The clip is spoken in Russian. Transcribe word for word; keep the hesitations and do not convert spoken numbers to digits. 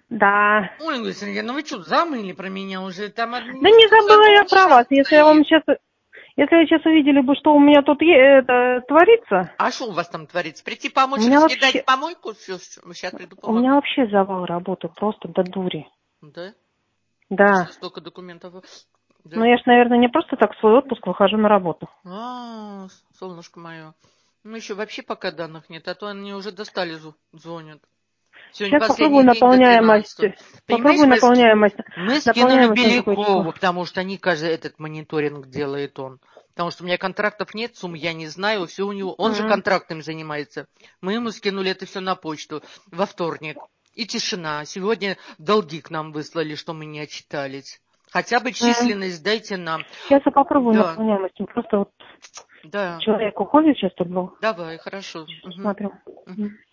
Да. Ой, Лысенька, ну вы что, забыли про меня уже? Там Да не забыла я про вас. Если я вам сейчас... Если вы сейчас увидели бы, что у меня тут е- это, творится... А что у вас там творится? Прийти помочь У меня раскидать вообще... помойку? Все, сейчас приду У помогу. меня вообще завал работы, просто до дури. Да? Да. Столько документов. Да? Ну я ж, наверное, не просто так в свой отпуск выхожу на работу. А, солнышко мое. Ну еще вообще пока данных нет, а то они уже достали, зу- звонят. Сегодня Сейчас последний попробую день до наполняемость. двенадцатого. Понимаешь, Попробую мы, ски... наполняемость. мы скинули Наполняемость на какое число? Белякову, потому что они, кажется, этот мониторинг делает он. Потому что у меня контрактов нет, сумм я не знаю, все у него. Он же М. контрактами занимается. Мы ему скинули это все на почту во вторник. И тишина. Сегодня долги к нам выслали, что мы не отчитались. Хотя бы М. численность дайте нам. Сейчас я попробую Да, наполняемость. Просто вот да. человек уходит сейчас тут был. Давай, хорошо. Угу. Смотрим. Угу. М.